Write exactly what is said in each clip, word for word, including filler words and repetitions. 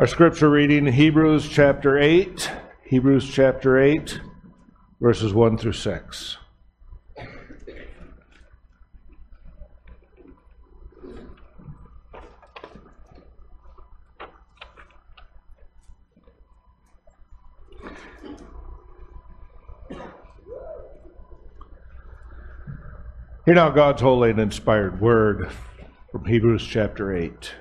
Our scripture reading, Hebrews chapter eight, Hebrews chapter eight, verses one through six. Hear now God's holy and inspired word from Hebrews chapter eight.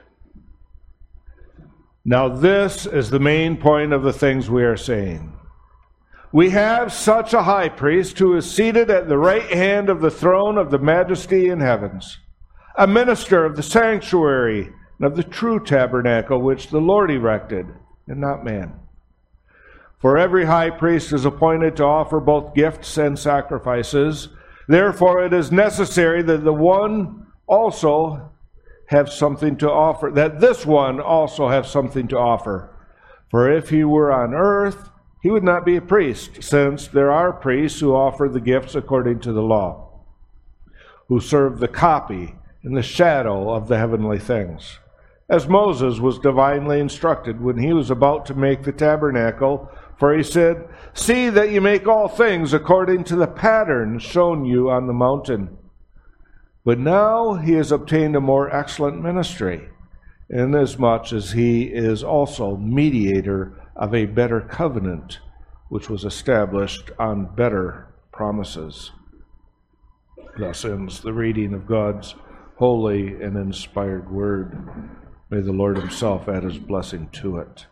Now this is the main point of the things we are saying. We have such a high priest who is seated at the right hand of the throne of the majesty in heavens, a minister of the sanctuary and of the true tabernacle which the Lord erected, and not man. For every high priest is appointed to offer both gifts and sacrifices. Therefore it is necessary that the one also have something to offer, that this one also have something to offer. For if he were on earth, he would not be a priest, since there are priests who offer the gifts according to the law, who serve the copy and the shadow of the heavenly things. As Moses was divinely instructed when he was about to make the tabernacle, for he said, "See that you make all things according to the pattern shown you on the mountain." But now he has obtained a more excellent ministry, inasmuch as he is also mediator of a better covenant, which was established on better promises. Thus ends the reading of God's holy and inspired word. May the Lord himself add his blessing to it.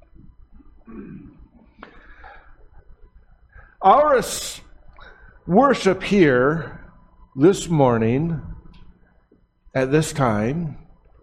Our worship here this morning, at this time,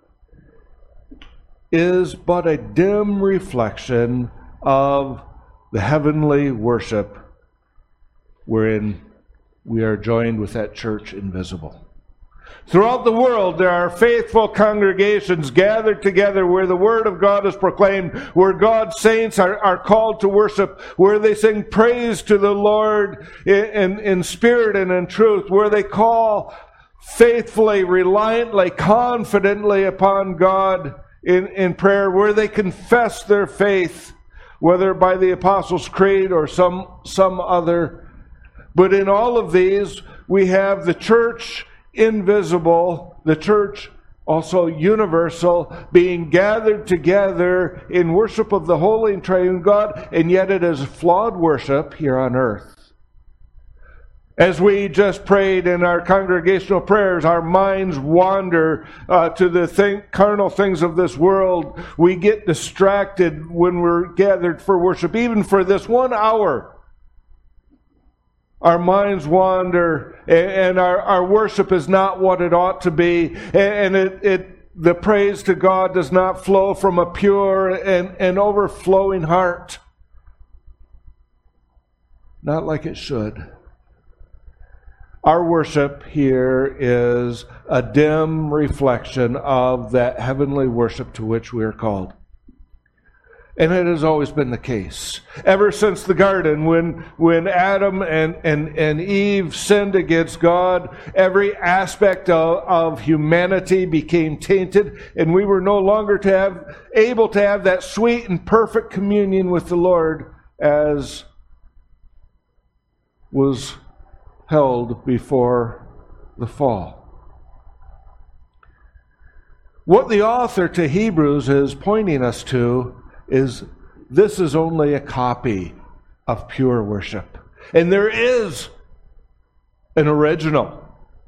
is but a dim reflection of the heavenly worship wherein we are joined with that church invisible. Throughout the world, there are faithful congregations gathered together where the Word of God is proclaimed, where God's saints are, are called to worship, where they sing praise to the Lord in, in, in spirit and in truth, where they call faithfully, reliantly, confidently upon God in, in prayer, where they confess their faith, whether by the Apostles' Creed or some, some other. But in all of these, we have the church invisible, the church also universal, being gathered together in worship of the holy and triune God, and yet it is flawed worship here on earth. As we just prayed in our congregational prayers, our minds wander uh, to the thing, carnal things of this world. We get distracted when we're gathered for worship, even for this one hour. Our minds wander, and our, our worship is not what it ought to be, and it, it the praise to God does not flow from a pure and, and overflowing heart. Not like it should. Our worship here is a dim reflection of that heavenly worship to which we are called. And it has always been the case. Ever since the garden, when, when Adam and, and, and Eve sinned against God, every aspect of, of humanity became tainted, and we were no longer to have, able to have that sweet and perfect communion with the Lord as was held before the fall. What the author to Hebrews is pointing us to is this is only a copy of pure worship. And there is an original.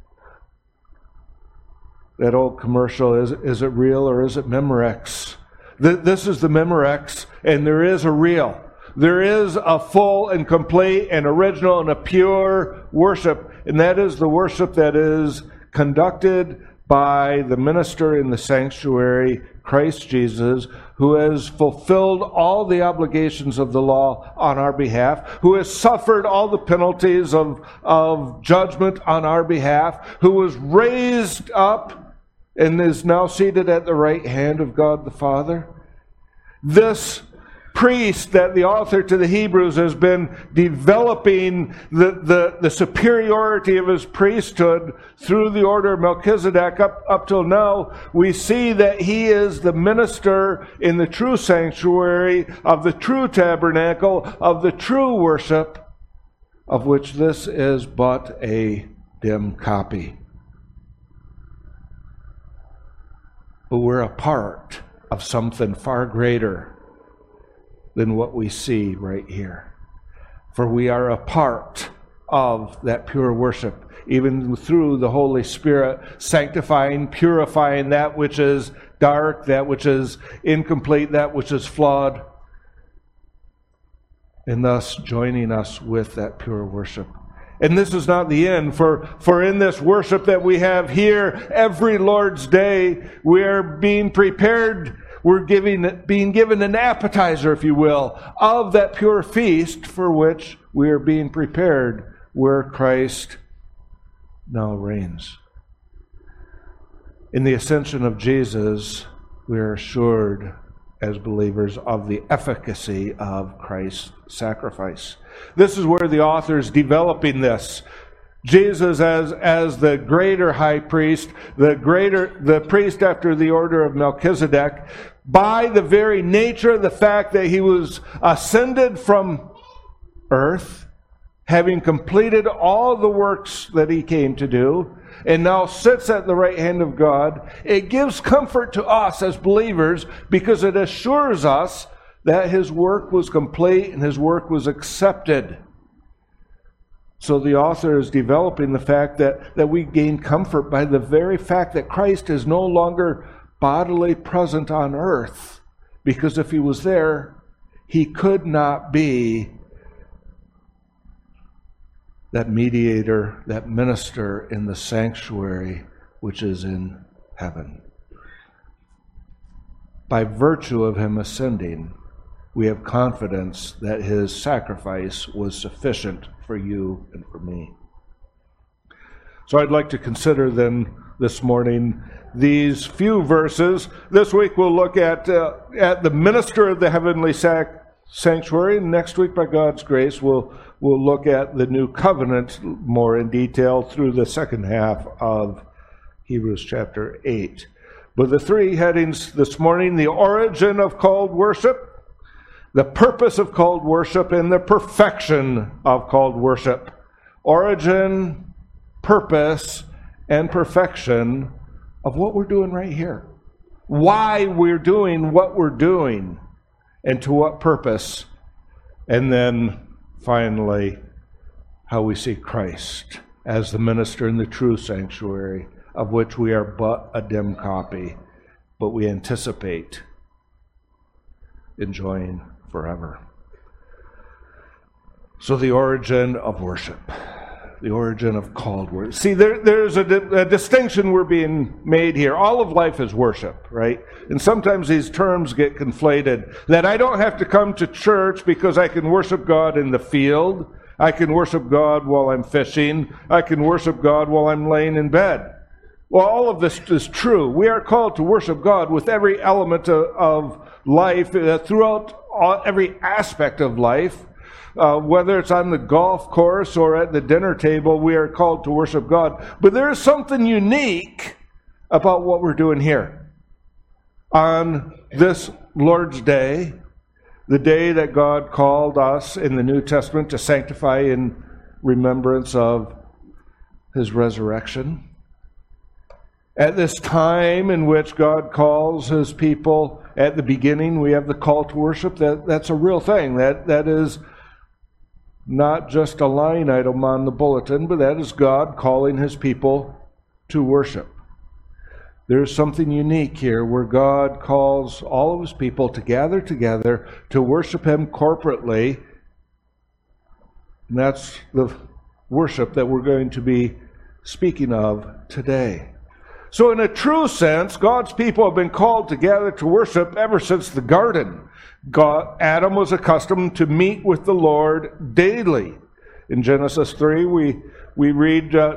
That old commercial, is, is it real or is it Memorex? This is the Memorex, and there is a real. There is a full and complete and original and a pure worship, and that is the worship that is conducted by the minister in the sanctuary, Christ Jesus, who has fulfilled all the obligations of the law on our behalf, who has suffered all the penalties of, of judgment on our behalf, who was raised up and is now seated at the right hand of God the Father. This priest that the author to the Hebrews has been developing the, the, the superiority of his priesthood through the order of Melchizedek up, up till now, we see that he is the minister in the true sanctuary of the true tabernacle, of the true worship, of which this is but a dim copy. But we're a part of something far greater than what we see right here. For we are a part of that pure worship, even through the Holy Spirit, sanctifying, purifying that which is dark, that which is incomplete, that which is flawed, and thus joining us with that pure worship. And this is not the end, for, for in this worship that we have here, every Lord's Day, we are being prepared, we're giving, being given an appetizer, if you will, of that pure feast for which we are being prepared, where Christ now reigns. In the ascension of Jesus, we are assured as believers of the efficacy of Christ's sacrifice. This is where the author is developing this. Jesus as, as the greater high priest, the greater, the priest after the order of Melchizedek, by the very nature of the fact that he was ascended from earth, having completed all the works that he came to do, and now sits at the right hand of God, it gives comfort to us as believers because it assures us that his work was complete and his work was accepted. So the author is developing the fact that, that we gain comfort by the very fact that Christ is no longer bodily present on earth, because if he was there, he could not be that mediator, that minister in the sanctuary which is in heaven. By virtue of him ascending, we have confidence that his sacrifice was sufficient for you and for me. So I'd like to consider then this morning these few verses. This week we'll look at uh, at the minister of the heavenly sac- sanctuary. Next week, by God's grace, we'll we'll look at the new covenant more in detail through the second half of Hebrews chapter eight. But the three headings this morning: the origin of called worship, the purpose of called worship, and the perfection of called worship. Origin, purpose, and perfection of what we're doing right here. Why we're doing what we're doing, and to what purpose. And then, finally, how we see Christ as the minister in the true sanctuary, of which we are but a dim copy, but we anticipate enjoying forever. So the origin of worship, the origin of called worship. See, there, there's a, a distinction we're being made here. All of life is worship, right? And sometimes these terms get conflated, that I don't have to come to church because I can worship God in the field. I can worship God while I'm fishing. I can worship God while I'm laying in bed. Well, all of this is true. We are called to worship God with every element of, of life, uh, throughout all, every aspect of life. Uh, whether it's on the golf course or at the dinner table, we are called to worship God. But there is something unique about what we're doing here. On this Lord's Day, the day that God called us in the New Testament to sanctify in remembrance of his resurrection. At this time in which God calls his people, at the beginning we have the call to worship. That, that's a real thing. That That is not just a line item on the bulletin, but that is God calling his people to worship. There's something unique here where God calls all of his people to gather together to worship him corporately. And that's the worship that we're going to be speaking of today. So in a true sense, God's people have been called to gather to worship ever since the garden. God, Adam was accustomed to meet with the Lord daily. In Genesis three, we, we read, uh,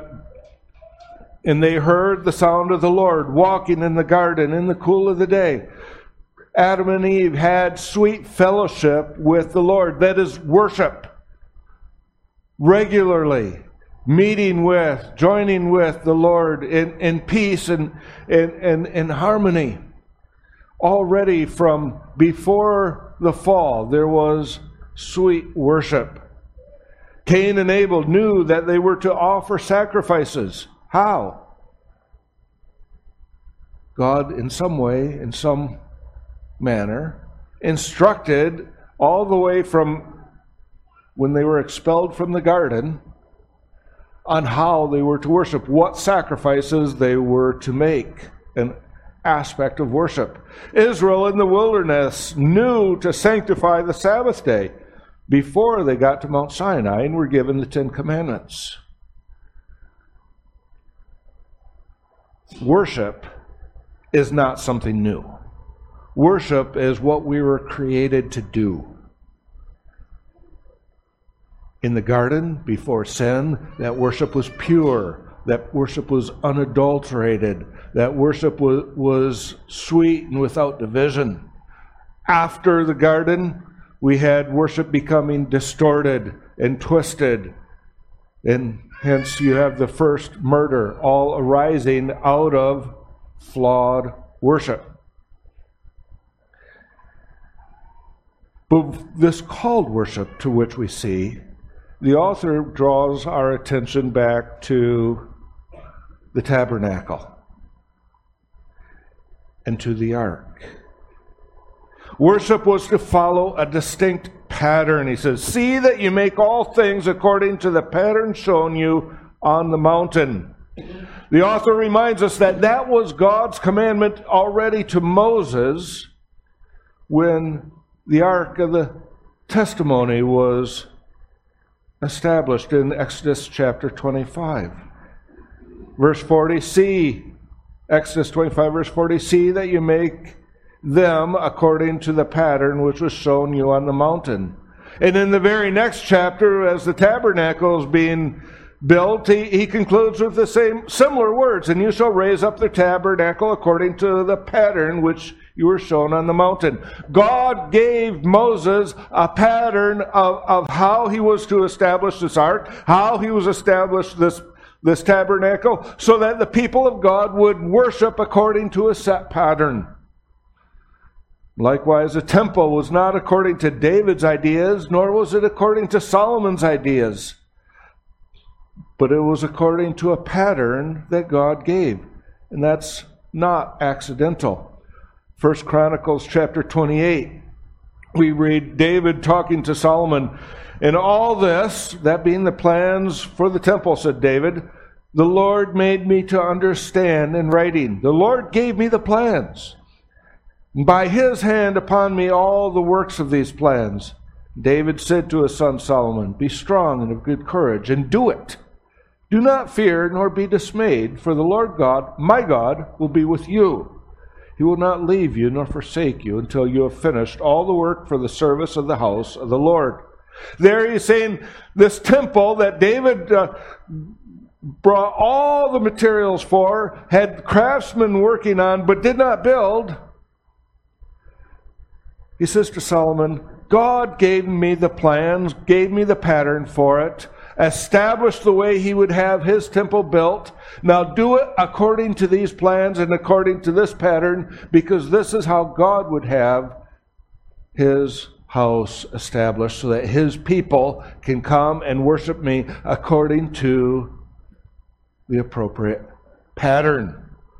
and they heard the sound of the Lord walking in the garden in the cool of the day. Adam and Eve had sweet fellowship with the Lord. That is worship. Regularly meeting with, joining with the Lord in, in peace and in, in, in harmony. Already from before the fall, there was sweet worship. Cain and Abel knew that they were to offer sacrifices. How? God, in some way, in some manner, instructed all the way from when they were expelled from the garden on how they were to worship, what sacrifices they were to make, an aspect of worship. Israel in the wilderness knew to sanctify the Sabbath day before they got to Mount Sinai and were given the Ten Commandments. Worship is not something new. Worship is what we were created to do. In the garden, before sin, that worship was pure. That worship was unadulterated. That worship was, was sweet and without division. After the garden, we had worship becoming distorted and twisted. And hence you have the first murder, all arising out of flawed worship. But this called worship to which we see, the author draws our attention back to the tabernacle and to the ark. Worship was to follow a distinct pattern. He says, "See that you make all things according to the pattern shown you on the mountain." The author reminds us that that was God's commandment already to Moses when the Ark of the Testimony was established in Exodus chapter twenty-five. Verse forty, see, Exodus twenty-five, verse forty, see that you make them according to the pattern which was shown you on the mountain. And in the very next chapter, as the tabernacle is being built, he, he concludes with the same similar words, and you shall raise up the tabernacle according to the pattern which you were shown on the mountain. God gave Moses a pattern of, of how he was to establish this ark, how he was established this, this tabernacle, so that the people of God would worship according to a set pattern. Likewise, the temple was not according to David's ideas, nor was it according to Solomon's ideas, but it was according to a pattern that God gave. And that's not accidental. First Chronicles chapter twenty-eight, we read David talking to Solomon. In all this, that being the plans for the temple, said David, the Lord made me to understand in writing. The Lord gave me the plans. By his hand upon me all the works of these plans. David said to his son Solomon, be strong and of good courage, and do it. Do not fear nor be dismayed, for the Lord God, my God, will be with you. He will not leave you nor forsake you until you have finished all the work for the service of the house of the Lord. There he's saying this temple that David uh, brought all the materials for, had craftsmen working on, but did not build. He says to Solomon, God gave me the plans, gave me the pattern for it, established the way he would have his temple built. Now do it according to these plans and according to this pattern, because this is how God would have his house established, so that his people can come and worship me according to the appropriate pattern.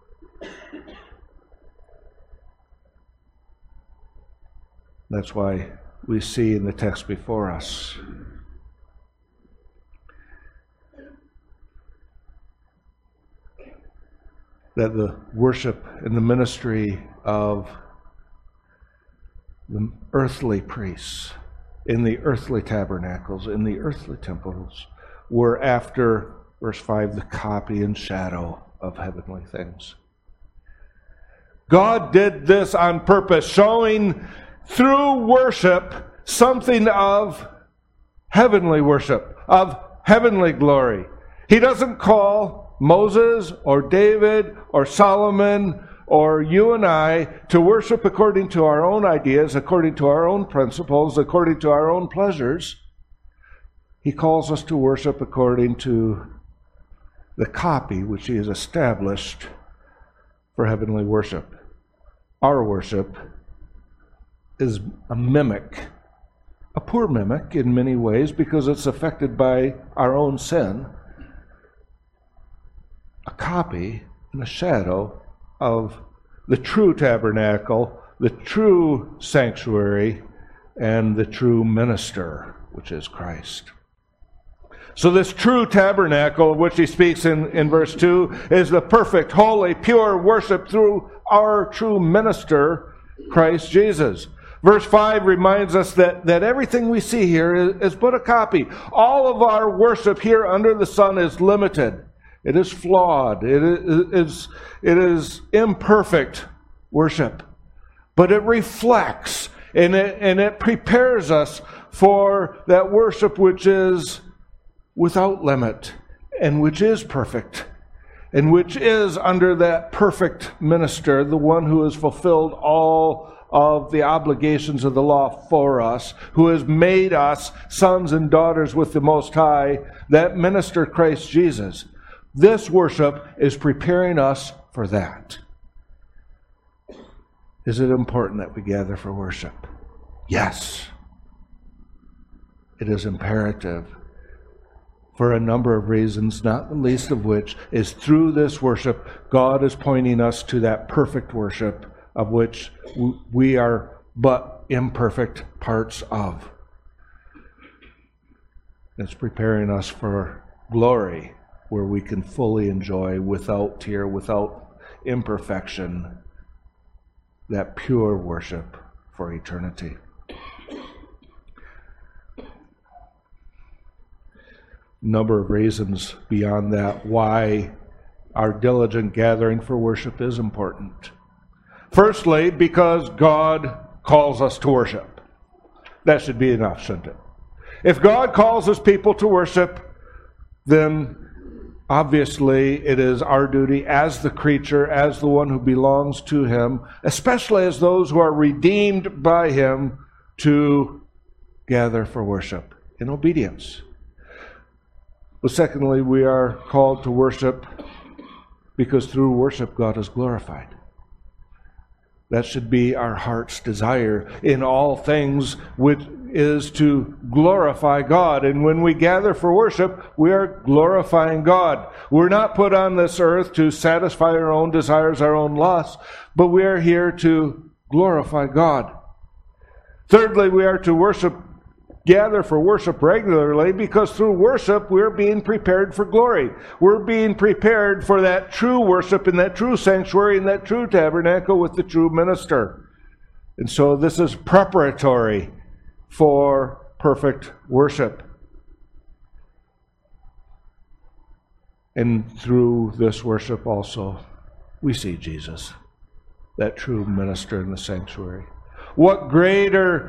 That's why we see in the text before us that the worship and the ministry of the earthly priests in the earthly tabernacles, in the earthly temples, were after, verse five, the copy and shadow of heavenly things. God did this on purpose, showing through worship something of heavenly worship, of heavenly glory. He doesn't call Moses or David or Solomon or you and I to worship according to our own ideas, according to our own principles, according to our own pleasures. He calls us to worship according to the copy which He has established for heavenly worship. Our worship is a mimic, a poor mimic in many ways because it's affected by our own sin, a copy and a shadow of the true tabernacle, the true sanctuary, and the true minister, which is Christ. So this true tabernacle of which he speaks in, in verse two is the perfect, holy, pure worship through our true minister, Christ Jesus. Verse five reminds us that, that everything we see here is, is but a copy. All of our worship here under the sun is limited. It is flawed. It is, it is imperfect worship. But it reflects and it, and it prepares us for that worship which is without limit and which is perfect and which is under that perfect minister, the one who has fulfilled all of the obligations of the law for us, who has made us sons and daughters with the Most High, that minister Christ Jesus. This worship is preparing us for that. Is it important that we gather for worship? Yes. It is imperative for a number of reasons, not the least of which is through this worship, God is pointing us to that perfect worship of which we are but imperfect parts of. It's preparing us for glory, where we can fully enjoy without tear, without imperfection, that pure worship for eternity. Number of reasons beyond that why our diligent gathering for worship is important. Firstly, because God calls us to worship. That should be enough, shouldn't it? If God calls His people to worship, then obviously it is our duty as the creature, as the one who belongs to Him, especially as those who are redeemed by Him, to gather for worship in obedience. But secondly, we are called to worship because through worship God is glorified. That should be our heart's desire in all things, which is to glorify God. And when we gather for worship, we are glorifying God. We're not put on this earth to satisfy our own desires, our own lusts, but we are here to glorify God. Thirdly, we are to worship gather for worship regularly because through worship we're being prepared for glory. We're being prepared for that true worship in that true sanctuary, in that true tabernacle with the true minister. And so this is preparatory for perfect worship. And through this worship also we see Jesus, that true minister in the sanctuary. What greater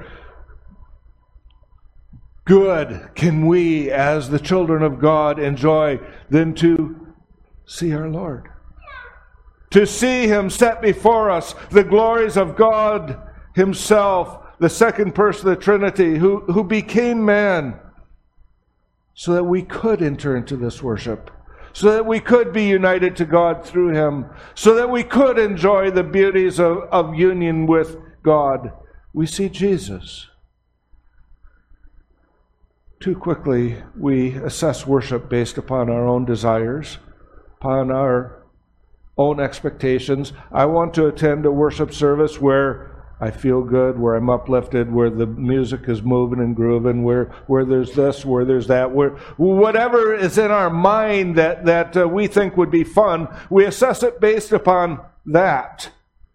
good can we, as the children of God, enjoy than to see our Lord? To see Him set before us, the glories of God Himself, the second person of the Trinity, who, who became man, so that we could enter into this worship, so that we could be united to God through Him, so that we could enjoy the beauties of, of union with God. We see Jesus. Too quickly, we assess worship based upon our own desires, upon our own expectations. I want to attend a worship service where I feel good, where I'm uplifted, where the music is moving and grooving, where, where there's this, where there's that, where whatever is in our mind that, that uh, we think would be fun, we assess it based upon that.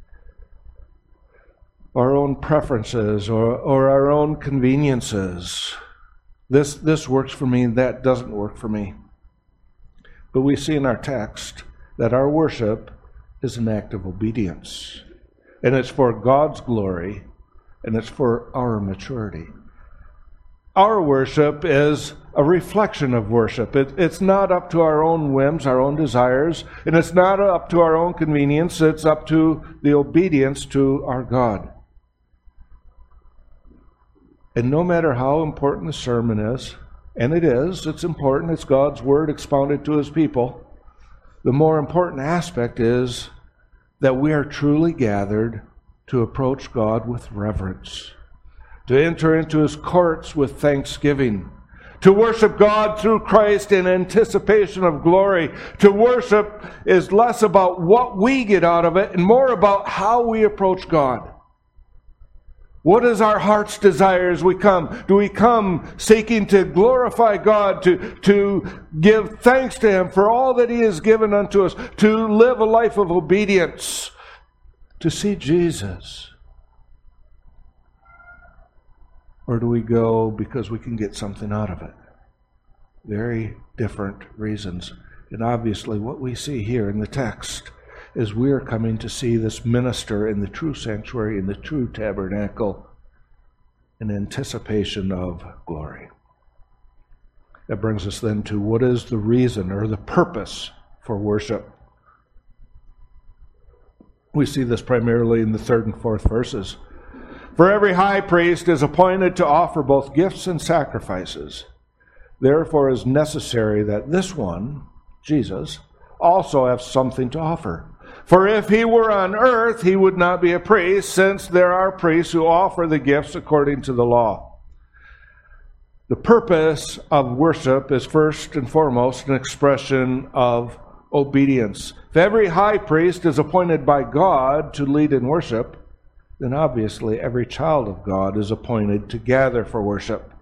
Our own preferences or, or our own conveniences. This this works for me, that doesn't work for me. But we see in our text that our worship is an act of obedience. And it's for God's glory, and it's for our maturity. our worship is a reflection of worship. It, it's not up to our own whims, our own desires, and it's not up to our own convenience. It's up to the obedience to our God. And no matter how important the sermon is, and it is, it's important, it's God's word expounded to His people, the more important aspect is that we are truly gathered to approach God with reverence, to enter into His courts with thanksgiving, to worship God through Christ in anticipation of glory. To worship is less about what we get out of it and more about how we approach God. What is our heart's desire as we come? Do we come seeking to glorify God, to, to give thanks to Him for all that He has given unto us, to live a life of obedience, to see Jesus? Or do we go because we can get something out of it? Very different reasons. And obviously what we see here in the text is we are coming to see this minister in the true sanctuary, in the true tabernacle, in anticipation of glory. That brings us then to what is the reason or the purpose for worship. We see this primarily in the third and fourth verses. For every high priest is appointed to offer both gifts and sacrifices. Therefore it is necessary that this one, Jesus, also have something to offer. For if He were on earth, He would not be a priest, since there are priests who offer the gifts according to the law. The purpose of worship is first and foremost an expression of obedience. If every high priest is appointed by God to lead in worship, then obviously every child of God is appointed to gather for worship.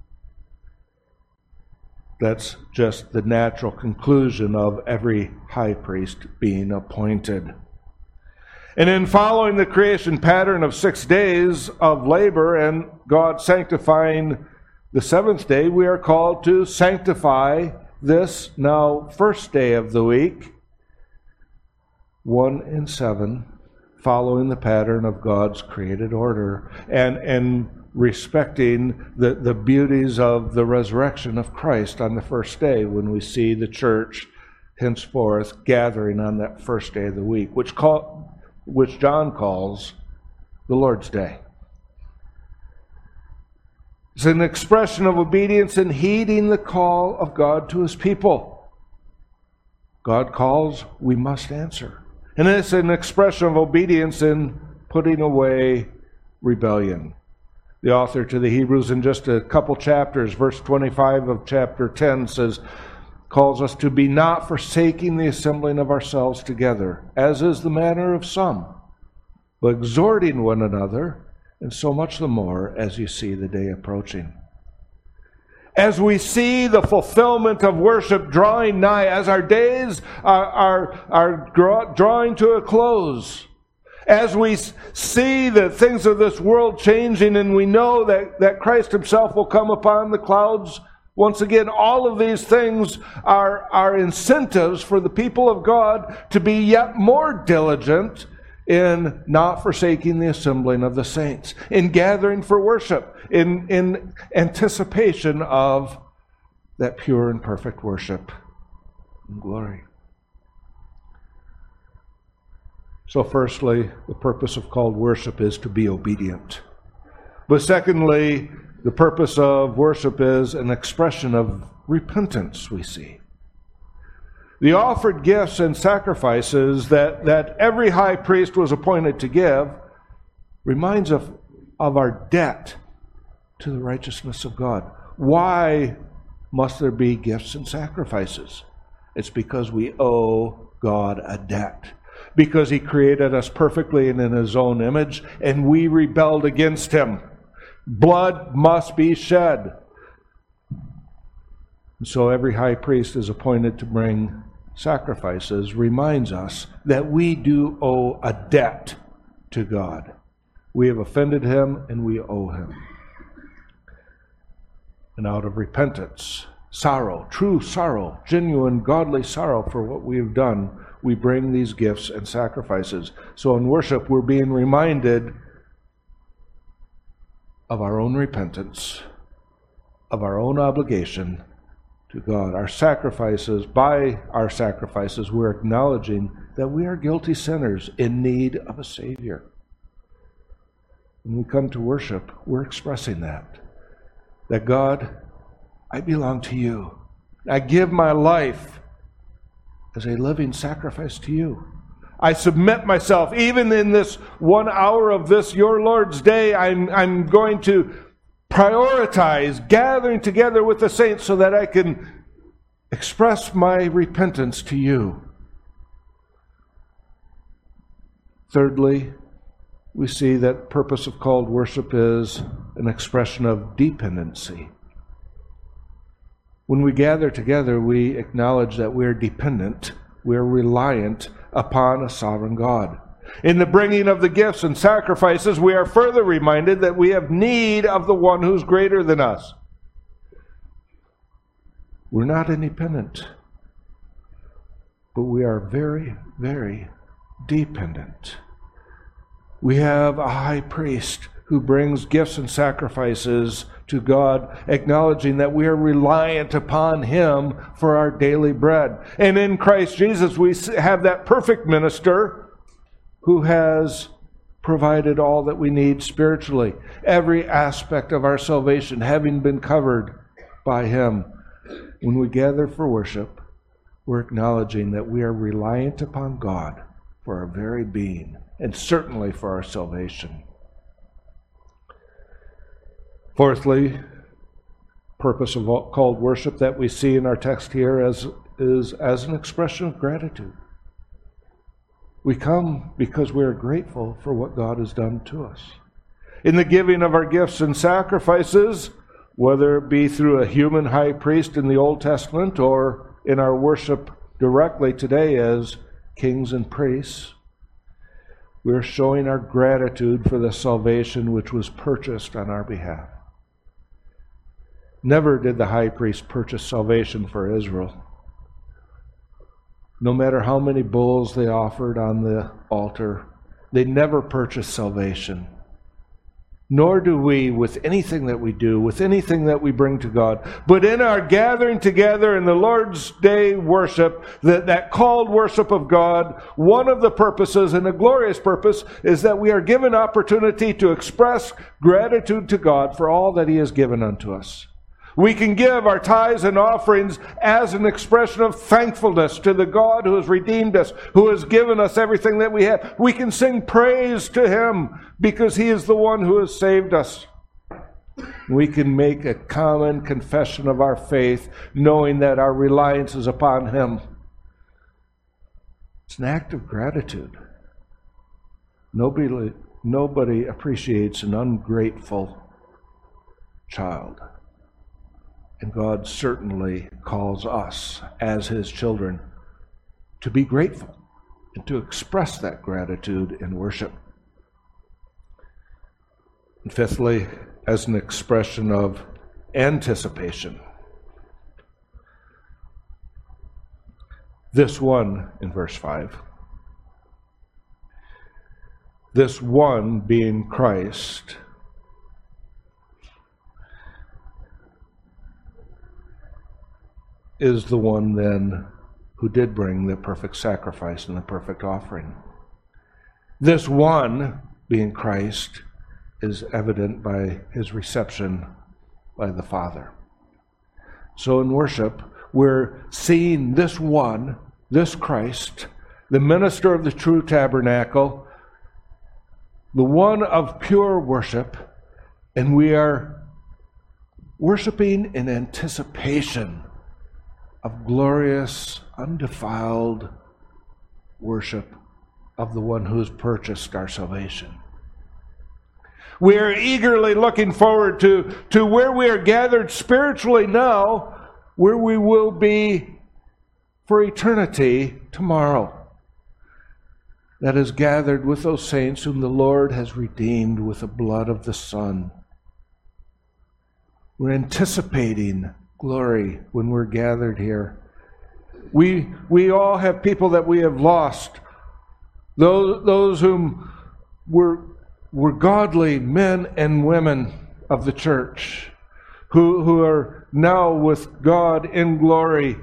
That's just the natural conclusion of every high priest being appointed. And in following the creation pattern of six days of labor and God sanctifying the seventh day, we are called to sanctify this now first day of the week, one in seven, following the pattern of God's created order and, and respecting the, the beauties of the resurrection of Christ on the first day when we see the church henceforth gathering on that first day of the week, which, call, which John calls the Lord's Day. It's an expression of obedience and heeding the call of God to His people. God calls, we must answer. And it's an expression of obedience in putting away rebellion. The author to the Hebrews in just a couple chapters, verse twenty-five of chapter ten says, calls us to be not forsaking the assembling of ourselves together, as is the manner of some, but exhorting one another, and so much the more as you see the day approaching. As we see the fulfillment of worship drawing nigh, as our days are, are, are drawing to a close, as we see the things of this world changing and we know that, that Christ Himself will come upon the clouds once again, all of these things are, are incentives for the people of God to be yet more diligent in not forsaking the assembling of the saints, in gathering for worship, in, in anticipation of that pure and perfect worship and glory. So firstly, the purpose of called worship is to be obedient. But secondly, the purpose of worship is an expression of repentance, we see. The offered gifts and sacrifices that, that every high priest was appointed to give reminds us of, of our debt to the righteousness of God. Why must there be gifts and sacrifices? It's because we owe God a debt. Because He created us perfectly and in His own image, and we rebelled against Him. Blood must be shed. And so every high priest is appointed to bring sacrifices, reminds us that we do owe a debt to God. We have offended Him and we owe Him. And out of repentance, sorrow, true sorrow, genuine godly sorrow for what we have done, we bring these gifts and sacrifices. So in worship, we're being reminded of our own repentance of our own obligation to God. Our sacrifices, by our sacrifices, we're acknowledging that we are guilty sinners in need of a Savior. When we come to worship, we're expressing that. That God, I belong to you. I give my life as a living sacrifice to you. I submit myself, even in this one hour of this, your Lord's day, I'm, I'm going to prioritize gathering together with the saints so that I can express my repentance to you. Thirdly, we see that purpose of called worship is an expression of dependency. When we gather together, we acknowledge that we're dependent, we're reliant upon a sovereign God. In the bringing of the gifts and sacrifices, we are further reminded that we have need of the one who's greater than us. We're not independent, but we are very, very dependent. We have a high priest who brings gifts and sacrifices to God, acknowledging that we are reliant upon him for our daily bread. And in Christ Jesus, we have that perfect minister who has provided all that we need spiritually. Every aspect of our salvation having been covered by him. When we gather for worship, we're acknowledging that we are reliant upon God for our very being, and certainly for our salvation. Fourthly, purpose of called worship that we see in our text here as, is as an expression of gratitude. We come because we are grateful for what God has done to us. In the giving of our gifts and sacrifices, whether it be through a human high priest in the Old Testament or in our worship directly today as kings and priests, we're showing our gratitude for the salvation which was purchased on our behalf. Never did the high priest purchase salvation for Israel. No matter how many bulls they offered on the altar, they never purchased salvation. Nor do we with anything that we do, with anything that we bring to God. But in our gathering together in the Lord's Day worship, that, that called worship of God, one of the purposes, and a glorious purpose, is that we are given opportunity to express gratitude to God for all that he has given unto us. We can give our tithes and offerings as an expression of thankfulness to the God who has redeemed us, who has given us everything that we have. We can sing praise to him because he is the one who has saved us. We can make a common confession of our faith, knowing that our reliance is upon him. It's an act of gratitude. Nobody, nobody appreciates an ungrateful child. And God certainly calls us, as his children, to be grateful and to express that gratitude in worship. And fifthly, as an expression of anticipation. This one, in verse five, this one being Christ, is the one then who did bring the perfect sacrifice and the perfect offering. This one, being Christ, is evident by his reception by the Father. So in worship, we're seeing this one, this Christ, the minister of the true tabernacle, the one of pure worship, and we are worshiping in anticipation of glorious, undefiled worship of the one who has purchased our salvation. We are eagerly looking forward to, to where we are gathered spiritually now, where we will be for eternity tomorrow. That is gathered with those saints whom the Lord has redeemed with the blood of the Son. We're anticipating glory when we're gathered here. We we all have people that we have lost. Those, those whom were, were godly men and women of the church, who, who are now with God in glory,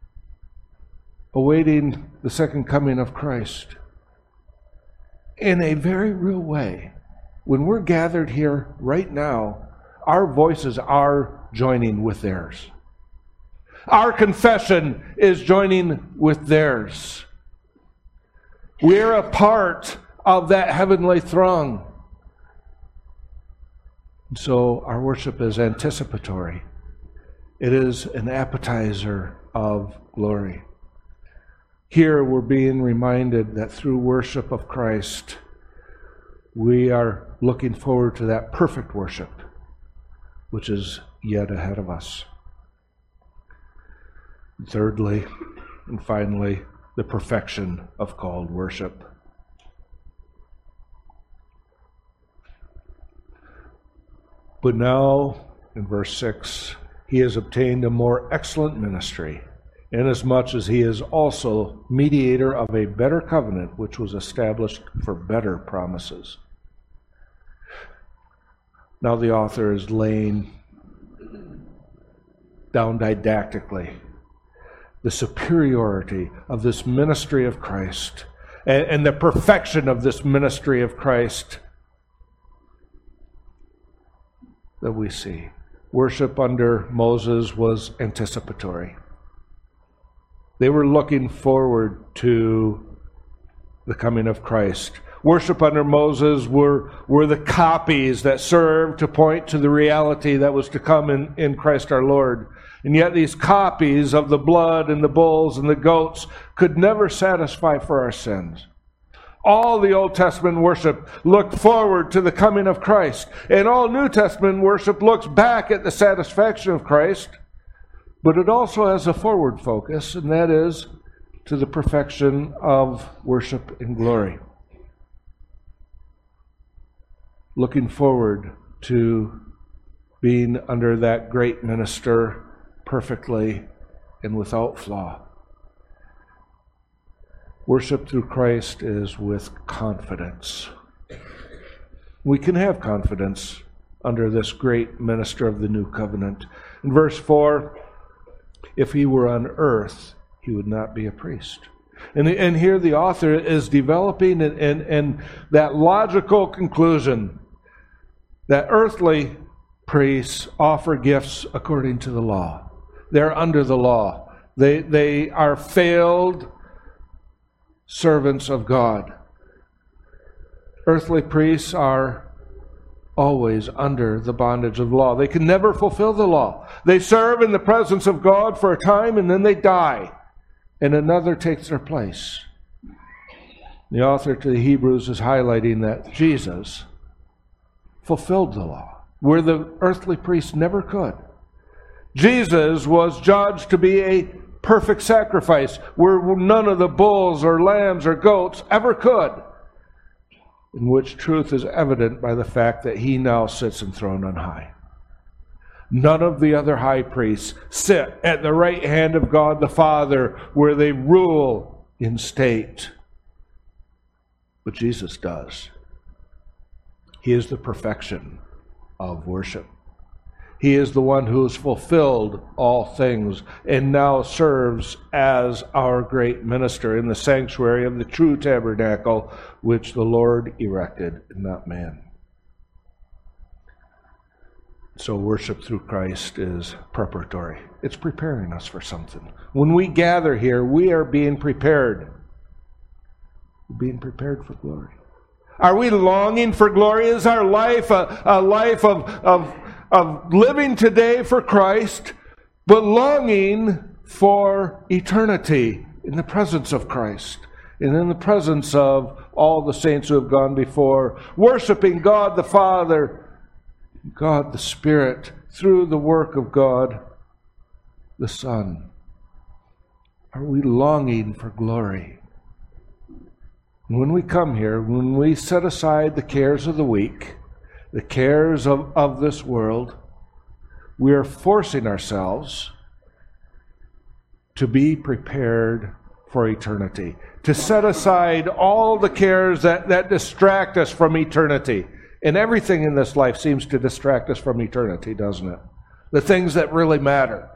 awaiting the second coming of Christ. In a very real way, when we're gathered here right now, our voices are joining with theirs. Our confession is joining with theirs. We're a part of that heavenly throng. So our worship is anticipatory. It is an appetizer of glory. Here we're being reminded that through worship of Christ, we are looking forward to that perfect worship, which is yet ahead of us. Thirdly, and finally, the perfection of called worship. But now, in verse six, he has obtained a more excellent ministry, inasmuch as he is also mediator of a better covenant, which was established for better promises. Now the author is laying down didactically the superiority of this ministry of Christ and, and the perfection of this ministry of Christ that we see. Worship under Moses was anticipatory. They were looking forward to the coming of Christ. Worship under Moses were, were the copies that served to point to the reality that was to come in, in Christ our Lord. And yet these copies of the blood and the bulls and the goats could never satisfy for our sins. All the Old Testament worship looked forward to the coming of Christ. And all New Testament worship looks back at the satisfaction of Christ. But it also has a forward focus, and that is to the perfection of worship in glory. Looking forward to being under that great minister perfectly and without flaw. Worship through Christ is with confidence. We can have confidence under this great minister of the new covenant. In verse four, if he were on earth, he would not be a priest. And, and here the author is developing and, and, and that logical conclusion that earthly priests offer gifts according to the law. They're under the law. They, they are failed servants of God. Earthly priests are always under the bondage of law. They can never fulfill the law. They serve in the presence of God for a time and then they die, and another takes their place. The author to the Hebrews is highlighting that Jesus fulfilled the law, where the earthly priests never could. Jesus was judged to be a perfect sacrifice, where none of the bulls or lambs or goats ever could, in which truth is evident by the fact that he now sits enthroned on high. None of the other high priests sit at the right hand of God the Father, where they rule in state. But Jesus does. He is the perfection of worship. He is the one who has fulfilled all things and now serves as our great minister in the sanctuary of the true tabernacle, which the Lord erected, not man. So worship through Christ is preparatory. It's preparing us for something. When we gather here, we are being prepared. We're being prepared for glory. Are we longing for glory? Is our life a, a life of, of, of living today for Christ, but longing for eternity in the presence of Christ and in the presence of all the saints who have gone before, worshiping God the Father, God the Spirit, through the work of God the Son? Are we longing for glory? When we come here, when we set aside the cares of the week, the cares of, of this world, we are forcing ourselves to be prepared for eternity, to set aside all the cares that, that distract us from eternity. And everything in this life seems to distract us from eternity, doesn't it? the things that really matter.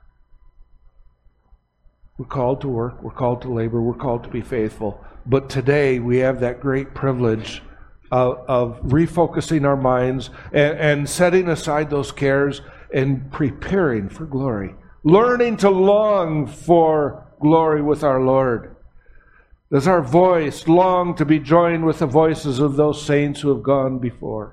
We're called to work, we're called to labor, we're called to be faithful. But today we have that great privilege of, of refocusing our minds and, and setting aside those cares and preparing for glory. Learning to long for glory with our Lord. Does our voice long to be joined with the voices of those saints who have gone before?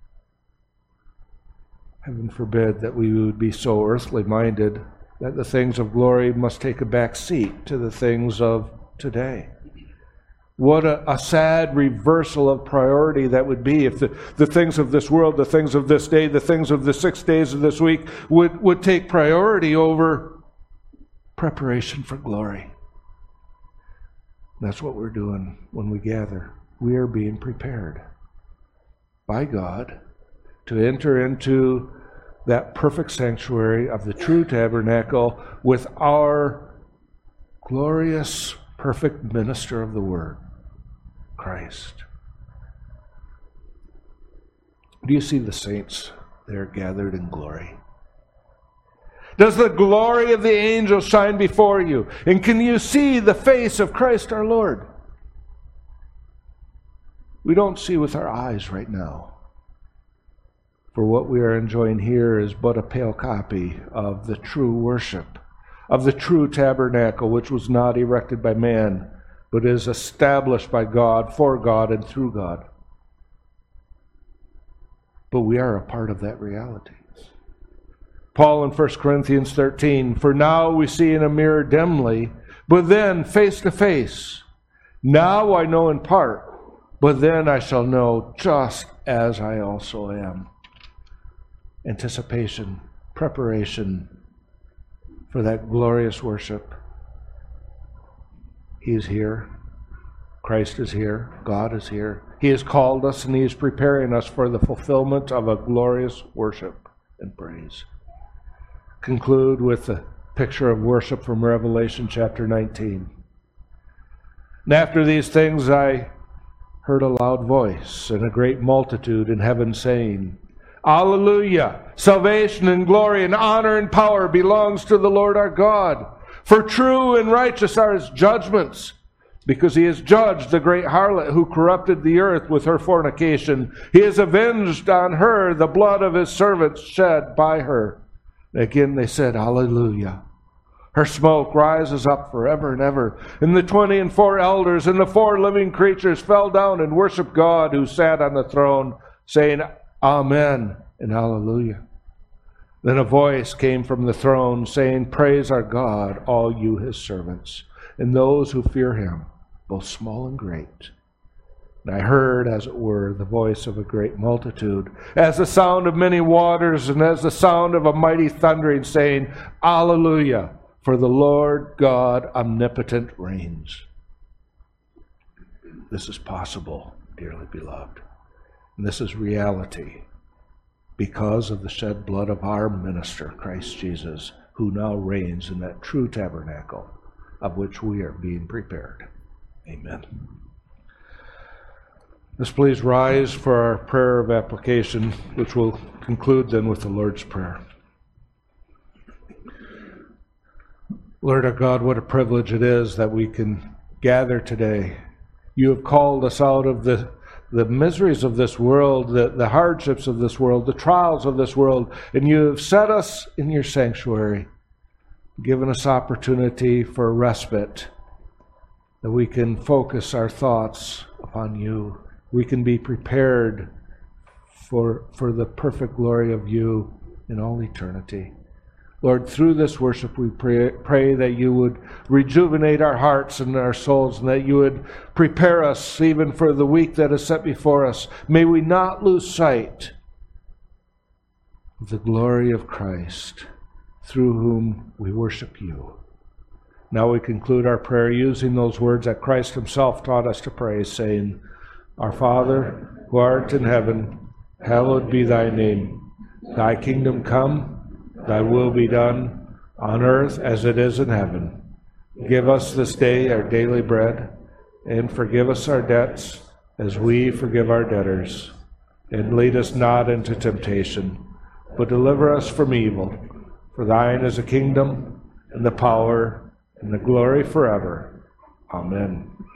Heaven forbid that we would be so earthly minded that the things of glory must take a back seat to the things of today. What a, a sad reversal of priority that would be if the, the things of this world, the things of this day, the things of the six days of this week would, would take priority over preparation for glory. That's what we're doing when we gather. We are being prepared by God to enter into that perfect sanctuary of the true tabernacle with our glorious, perfect minister of the Word, Christ. Do you see the saints there gathered in glory? Does the glory of the angels shine before you? And can you see the face of Christ our Lord? We don't see with our eyes right now. For what we are enjoying here is but a pale copy of the true worship, of the true tabernacle, which was not erected by man, but is established by God, for God, and through God. But we are a part of that reality. Paul in First Corinthians thirteen, for now we see in a mirror dimly, but then face to face. Now I know in part, but then I shall know just as I also am. Anticipation, preparation for that glorious worship. He is here. Christ is here. God is here. He has called us and He is preparing us for the fulfillment of a glorious worship and praise. Conclude with a picture of worship from Revelation chapter nineteen. And after these things I heard a loud voice and a great multitude in heaven saying, Alleluia! Salvation and glory and honor and power belongs to the Lord our God. For true and righteous are His judgments, because He has judged the great harlot who corrupted the earth with her fornication. He has avenged on her the blood of His servants shed by her. Again they said, Alleluia. Her smoke rises up forever and ever. And the twenty and four elders and the four living creatures fell down and worshiped God who sat on the throne, saying, Amen and Hallelujah. Then a voice came from the throne saying, Praise our God, all you His servants, and those who fear Him, both small and great. And I heard, as it were, the voice of a great multitude, as the sound of many waters, and as the sound of a mighty thundering, saying, Alleluia, for the Lord God omnipotent reigns. This is possible, dearly beloved. And this is reality because of the shed blood of our minister, Christ Jesus, who now reigns in that true tabernacle of which we are being prepared. Amen. Let's please rise for our prayer of application, which will conclude then with the Lord's Prayer. Lord our God, what a privilege it is that we can gather today. You have called us out of the the miseries of this world, the, the hardships of this world, the trials of this world, and you have set us in your sanctuary, given us opportunity for respite, that we can focus our thoughts upon you. We can be prepared for, for the perfect glory of you in all eternity. Lord, through this worship we pray, pray that you would rejuvenate our hearts and our souls, and that you would prepare us even for the week that is set before us. May we not lose sight of the glory of Christ, through whom we worship you. Now we conclude our prayer using those words that Christ himself taught us to pray, saying, Our Father, who art in heaven, hallowed be thy name. Thy kingdom come, thy will be done, on earth as it is in heaven. Give us this day our daily bread, and forgive us our debts, as we forgive our debtors. And lead us not into temptation, but deliver us from evil. For thine is the kingdom, and the power, and the glory forever. Amen.